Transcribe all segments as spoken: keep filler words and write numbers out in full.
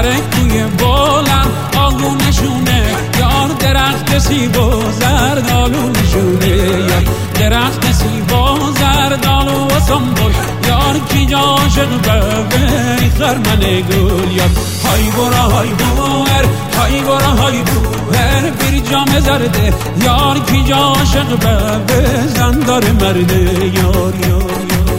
کوی بلند آهو نشونه یار درخت سیب و زردالو نشونه یار درخت سیب و زردالو و سنبول یار کی جا عاشق به خرمن گل یار های برا های بوهر های برا های بوهر بیر جام زرده یار کی جا عاشق به زندار مرده یار یار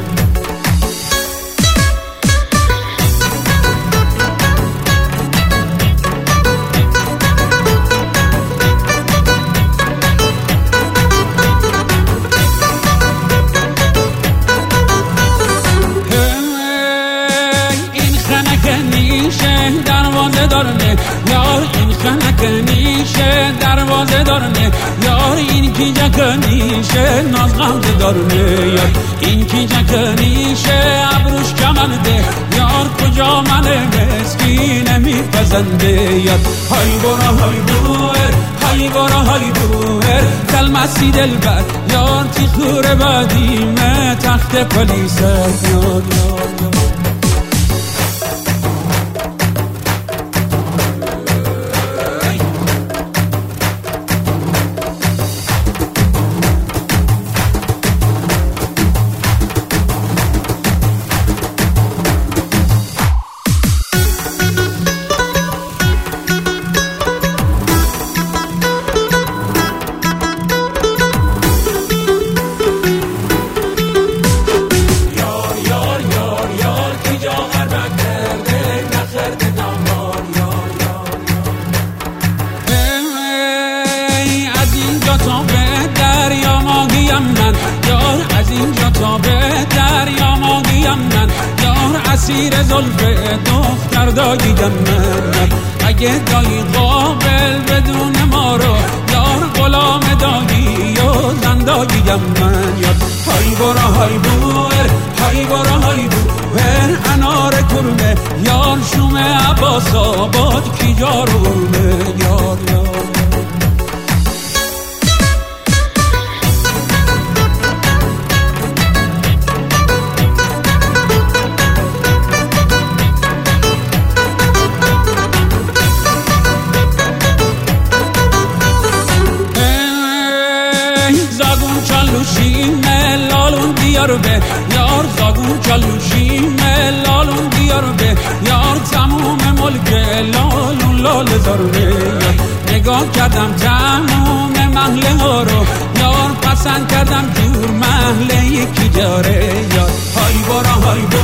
دروازه دارنه یار این خنک نیشه دروازه دارنه یار این کی جکنیشه ناز غمزه دارنه یار این کی جکنیشه ابروش کمنده یار کجا من مسکین میپسنده یار های برا های بوهر های برا های بوهر تلمسی دلبر یار تی خور بدیمه تخت پلیسه یار یار یار من یار از اینجا تا به دریا ماهیم من یار اسیر زلف دختر داییم من اگه دایی قابل بدون ما رو یار غلام دایی و زنداییم من یار های برا های بوهر های برا های بوهر انار کرمه یار شوم عباس آباد کی جارونه یار یار زاگون چالوشی ملالون دیار به یار زاگون چالوشی ملالون دیار به یار تموم ملک لالون لال زارونه نگاه کردم تموم محله ها رو یار پسند کردم جور محله یکی جاره یار های برا های برا